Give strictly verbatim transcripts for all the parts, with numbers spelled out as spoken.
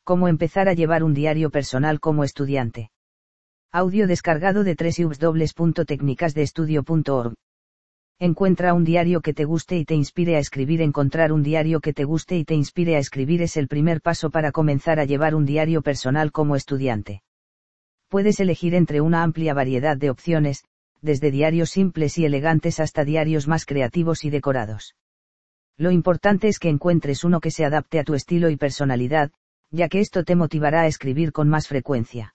Cómo empezar a llevar un diario personal como estudiante. Audio descargado de doble u doble u doble u punto técnicas de estudio punto org. Encuentra un diario que te guste y te inspire a escribir. Encontrar un diario que te guste y te inspire a escribir es el primer paso para comenzar a llevar un diario personal como estudiante. Puedes elegir entre una amplia variedad de opciones, desde diarios simples y elegantes hasta diarios más creativos y decorados. Lo importante es que encuentres uno que se adapte a tu estilo y personalidad, ya que esto te motivará a escribir con más frecuencia.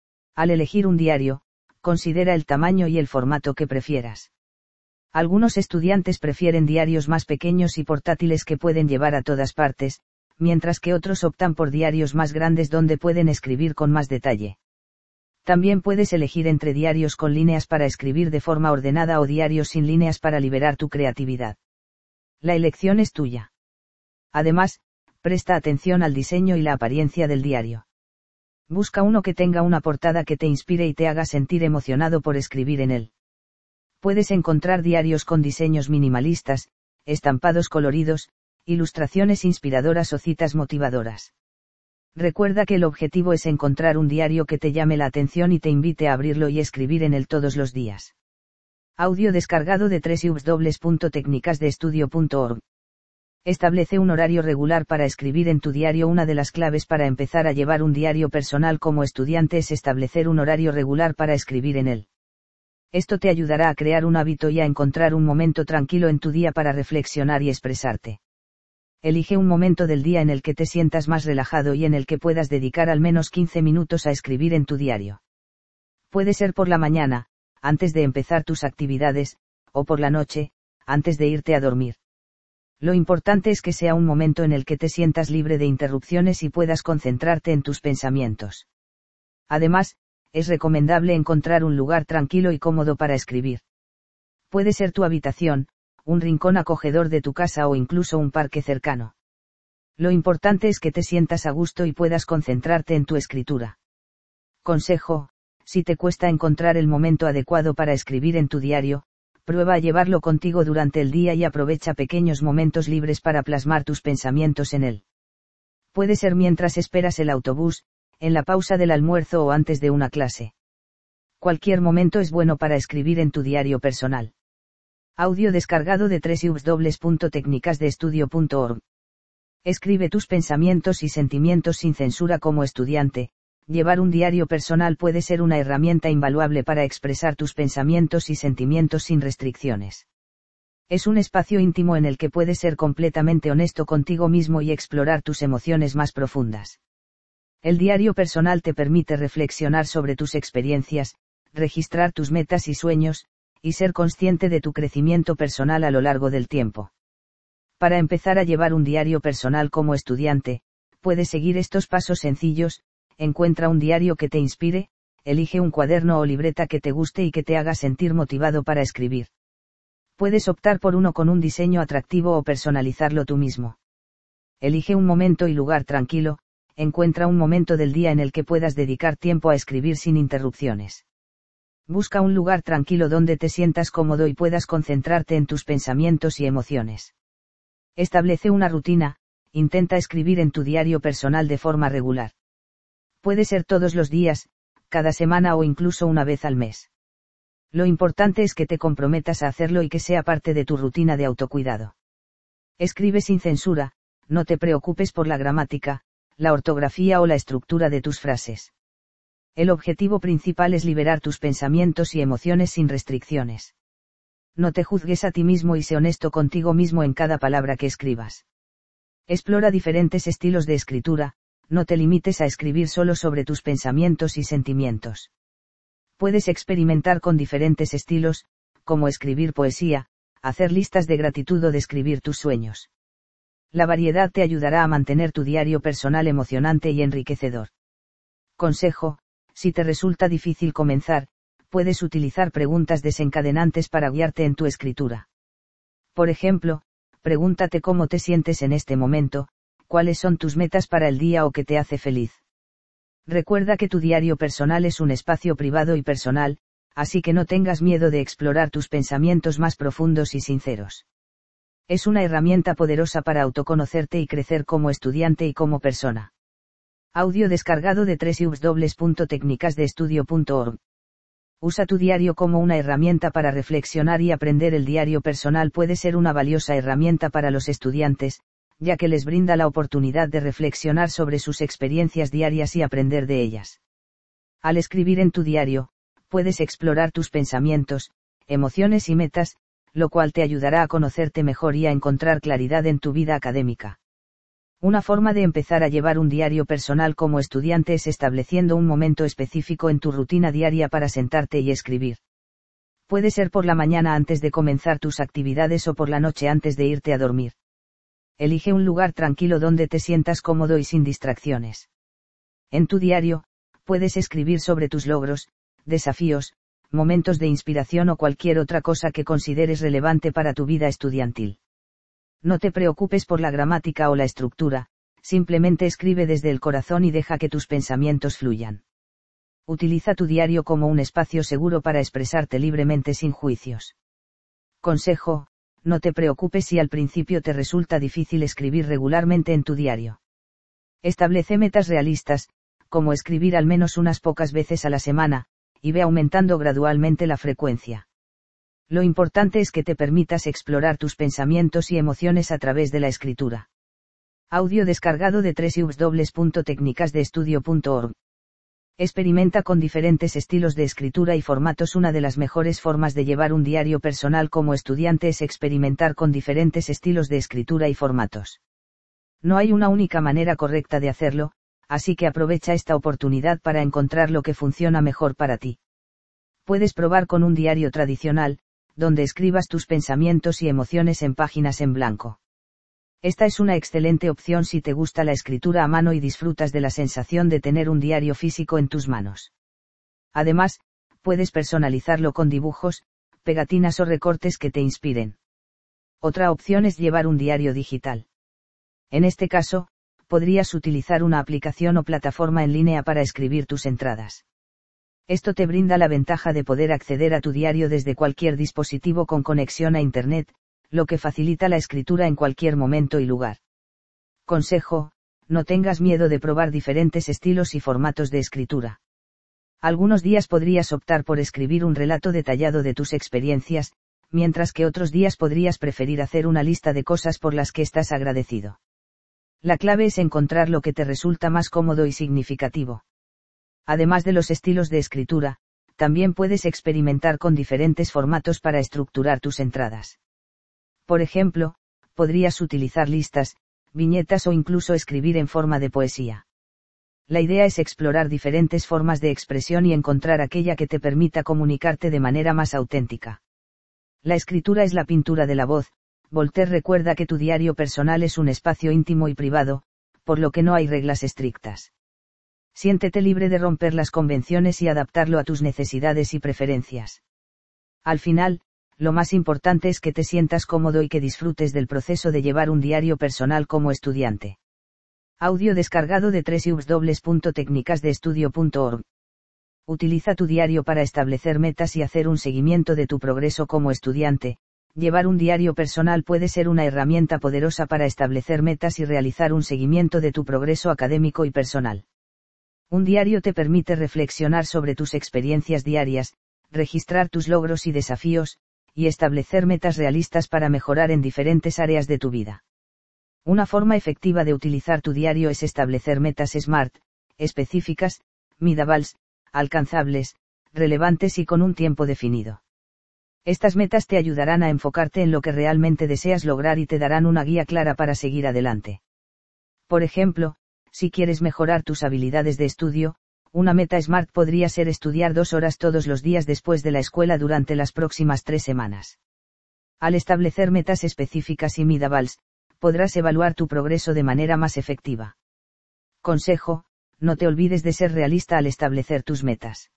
Al elegir un diario, considera el tamaño y el formato que prefieras. Algunos estudiantes prefieren diarios más pequeños y portátiles que pueden llevar a todas partes, mientras que otros optan por diarios más grandes donde pueden escribir con más detalle. También puedes elegir entre diarios con líneas para escribir de forma ordenada o diarios sin líneas para liberar tu creatividad. La elección es tuya. Además, presta atención al diseño y la apariencia del diario. Busca uno que tenga una portada que te inspire y te haga sentir emocionado por escribir en él. Puedes encontrar diarios con diseños minimalistas, estampados coloridos, ilustraciones inspiradoras o citas motivadoras. Recuerda que el objetivo es encontrar un diario que te llame la atención y te invite a abrirlo y escribir en él todos los días. Audio descargado de doble u doble u doble u punto técnicas de estudio punto org. Establece un horario regular para escribir en tu diario. Una de las claves para empezar a llevar un diario personal como estudiante es establecer un horario regular para escribir en él. Esto te ayudará a crear un hábito y a encontrar un momento tranquilo en tu día para reflexionar y expresarte. Elige un momento del día en el que te sientas más relajado y en el que puedas dedicar al menos quince minutos a escribir en tu diario. Puede ser por la mañana, antes de empezar tus actividades, o por la noche, antes de irte a dormir. Lo importante es que sea un momento en el que te sientas libre de interrupciones y puedas concentrarte en tus pensamientos. Además, es recomendable encontrar un lugar tranquilo y cómodo para escribir. Puede ser tu habitación, un rincón acogedor de tu casa o incluso un parque cercano. Lo importante es que te sientas a gusto y puedas concentrarte en tu escritura. Consejo: si te cuesta encontrar el momento adecuado para escribir en tu diario, prueba a llevarlo contigo durante el día y aprovecha pequeños momentos libres para plasmar tus pensamientos en él. Puede ser mientras esperas el autobús, en la pausa del almuerzo o antes de una clase. Cualquier momento es bueno para escribir en tu diario personal. Audio descargado de doble u doble u doble u punto técnicas de estudio punto org. Escribe tus pensamientos y sentimientos sin censura. Como estudiante, llevar un diario personal puede ser una herramienta invaluable para expresar tus pensamientos y sentimientos sin restricciones. Es un espacio íntimo en el que puedes ser completamente honesto contigo mismo y explorar tus emociones más profundas. El diario personal te permite reflexionar sobre tus experiencias, registrar tus metas y sueños, y ser consciente de tu crecimiento personal a lo largo del tiempo. Para empezar a llevar un diario personal como estudiante, puedes seguir estos pasos sencillos. Encuentra un diario que te inspire, elige un cuaderno o libreta que te guste y que te haga sentir motivado para escribir. Puedes optar por uno con un diseño atractivo o personalizarlo tú mismo. Elige un momento y lugar tranquilo. Encuentra un momento del día en el que puedas dedicar tiempo a escribir sin interrupciones. Busca un lugar tranquilo donde te sientas cómodo y puedas concentrarte en tus pensamientos y emociones. Establece una rutina. Intenta escribir en tu diario personal de forma regular. Puede ser todos los días, cada semana o incluso una vez al mes. Lo importante es que te comprometas a hacerlo y que sea parte de tu rutina de autocuidado. Escribe sin censura. No te preocupes por la gramática, la ortografía o la estructura de tus frases. El objetivo principal es liberar tus pensamientos y emociones sin restricciones. No te juzgues a ti mismo y sé honesto contigo mismo en cada palabra que escribas. Explora diferentes estilos de escritura. No te limites a escribir solo sobre tus pensamientos y sentimientos. Puedes experimentar con diferentes estilos, como escribir poesía, hacer listas de gratitud o describir tus sueños. La variedad te ayudará a mantener tu diario personal emocionante y enriquecedor. Consejo: si te resulta difícil comenzar, puedes utilizar preguntas desencadenantes para guiarte en tu escritura. Por ejemplo, pregúntate cómo te sientes en este momento, cuáles son tus metas para el día o qué te hace feliz. Recuerda que tu diario personal es un espacio privado y personal, así que no tengas miedo de explorar tus pensamientos más profundos y sinceros. Es una herramienta poderosa para autoconocerte y crecer como estudiante y como persona. Audio descargado de doble u doble u doble u punto técnicas de estudio punto org. Usa tu diario como una herramienta para reflexionar y aprender. El diario personal puede ser una valiosa herramienta para los estudiantes, ya que les brinda la oportunidad de reflexionar sobre sus experiencias diarias y aprender de ellas. Al escribir en tu diario, puedes explorar tus pensamientos, emociones y metas, lo cual te ayudará a conocerte mejor y a encontrar claridad en tu vida académica. Una forma de empezar a llevar un diario personal como estudiante es estableciendo un momento específico en tu rutina diaria para sentarte y escribir. Puede ser por la mañana antes de comenzar tus actividades o por la noche antes de irte a dormir. Elige un lugar tranquilo donde te sientas cómodo y sin distracciones. En tu diario, puedes escribir sobre tus logros, desafíos, momentos de inspiración o cualquier otra cosa que consideres relevante para tu vida estudiantil. No te preocupes por la gramática o la estructura, simplemente escribe desde el corazón y deja que tus pensamientos fluyan. Utiliza tu diario como un espacio seguro para expresarte libremente sin juicios. Consejo: no te preocupes si al principio te resulta difícil escribir regularmente en tu diario. Establece metas realistas, como escribir al menos unas pocas veces a la semana, y ve aumentando gradualmente la frecuencia. Lo importante es que te permitas explorar tus pensamientos y emociones a través de la escritura. Audio descargado de doble u doble u doble u punto técnicas de estudio punto org. Experimenta con diferentes estilos de escritura y formatos. Una de las mejores formas de llevar un diario personal como estudiante es experimentar con diferentes estilos de escritura y formatos. No hay una única manera correcta de hacerlo, así que aprovecha esta oportunidad para encontrar lo que funciona mejor para ti. Puedes probar con un diario tradicional, donde escribas tus pensamientos y emociones en páginas en blanco. Esta es una excelente opción si te gusta la escritura a mano y disfrutas de la sensación de tener un diario físico en tus manos. Además, puedes personalizarlo con dibujos, pegatinas o recortes que te inspiren. Otra opción es llevar un diario digital. En este caso, podrías utilizar una aplicación o plataforma en línea para escribir tus entradas. Esto te brinda la ventaja de poder acceder a tu diario desde cualquier dispositivo con conexión a Internet, lo que facilita la escritura en cualquier momento y lugar. Consejo: no tengas miedo de probar diferentes estilos y formatos de escritura. Algunos días podrías optar por escribir un relato detallado de tus experiencias, mientras que otros días podrías preferir hacer una lista de cosas por las que estás agradecido. La clave es encontrar lo que te resulta más cómodo y significativo. Además de los estilos de escritura, también puedes experimentar con diferentes formatos para estructurar tus entradas. Por ejemplo, podrías utilizar listas, viñetas o incluso escribir en forma de poesía. La idea es explorar diferentes formas de expresión y encontrar aquella que te permita comunicarte de manera más auténtica. La escritura es la pintura de la voz. Voltaire recuerda que tu diario personal es un espacio íntimo y privado, por lo que no hay reglas estrictas. Siéntete libre de romper las convenciones y adaptarlo a tus necesidades y preferencias. Al final, lo más importante es que te sientas cómodo y que disfrutes del proceso de llevar un diario personal como estudiante. Audio descargado de doble u doble u doble u punto técnicas de estudio punto org. Utiliza tu diario para establecer metas y hacer un seguimiento de tu progreso como estudiante. Llevar un diario personal puede ser una herramienta poderosa para establecer metas y realizar un seguimiento de tu progreso académico y personal. Un diario te permite reflexionar sobre tus experiencias diarias, registrar tus logros y desafíos, y establecer metas realistas para mejorar en diferentes áreas de tu vida. Una forma efectiva de utilizar tu diario es establecer metas SMART, específicas, measurable, alcanzables, relevantes y con un tiempo definido. Estas metas te ayudarán a enfocarte en lo que realmente deseas lograr y te darán una guía clara para seguir adelante. Por ejemplo, si quieres mejorar tus habilidades de estudio, una meta SMART podría ser estudiar dos horas todos los días después de la escuela durante las próximas tres semanas. Al establecer metas específicas y measurables, podrás evaluar tu progreso de manera más efectiva. Consejo: no te olvides de ser realista al establecer tus metas.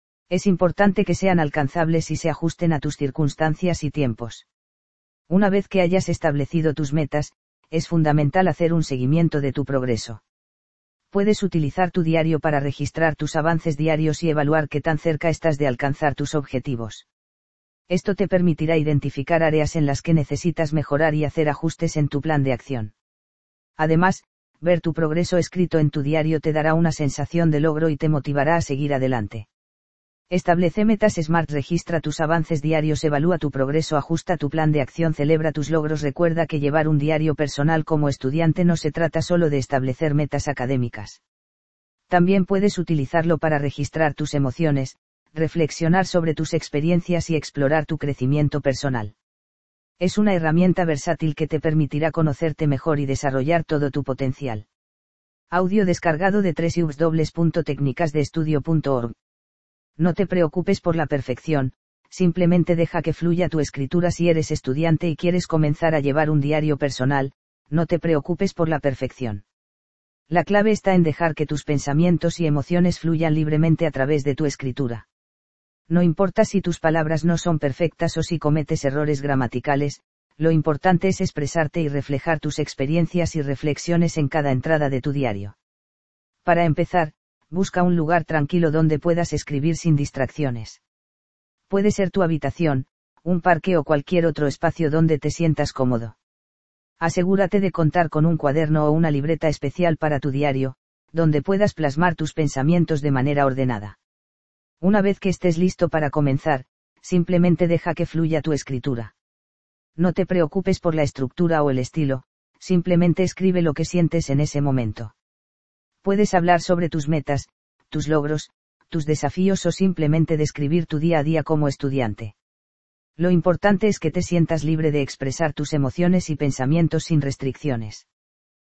Es importante que sean alcanzables y se ajusten a tus circunstancias y tiempos. Una vez que hayas establecido tus metas, es fundamental hacer un seguimiento de tu progreso. Puedes utilizar tu diario para registrar tus avances diarios y evaluar qué tan cerca estás de alcanzar tus objetivos. Esto te permitirá identificar áreas en las que necesitas mejorar y hacer ajustes en tu plan de acción. Además, ver tu progreso escrito en tu diario te dará una sensación de logro y te motivará a seguir adelante. Establece metas SMART, registra tus avances diarios, evalúa tu progreso, ajusta tu plan de acción, celebra tus logros. Recuerda que llevar un diario personal como estudiante no se trata solo de establecer metas académicas. También puedes utilizarlo para registrar tus emociones, reflexionar sobre tus experiencias y explorar tu crecimiento personal. Es una herramienta versátil que te permitirá conocerte mejor y desarrollar todo tu potencial. Audio descargado de doble u doble u doble u punto técnicas de estudio punto org. No te preocupes por la perfección, simplemente deja que fluya tu escritura. Si eres estudiante y quieres comenzar a llevar un diario personal, no te preocupes por la perfección. La clave está en dejar que tus pensamientos y emociones fluyan libremente a través de tu escritura. No importa si tus palabras no son perfectas o si cometes errores gramaticales, lo importante es expresarte y reflejar tus experiencias y reflexiones en cada entrada de tu diario. Para empezar, busca un lugar tranquilo donde puedas escribir sin distracciones. Puede ser tu habitación, un parque o cualquier otro espacio donde te sientas cómodo. Asegúrate de contar con un cuaderno o una libreta especial para tu diario, donde puedas plasmar tus pensamientos de manera ordenada. Una vez que estés listo para comenzar, simplemente deja que fluya tu escritura. No te preocupes por la estructura o el estilo, simplemente escribe lo que sientes en ese momento. Puedes hablar sobre tus metas, tus logros, tus desafíos o simplemente describir tu día a día como estudiante. Lo importante es que te sientas libre de expresar tus emociones y pensamientos sin restricciones.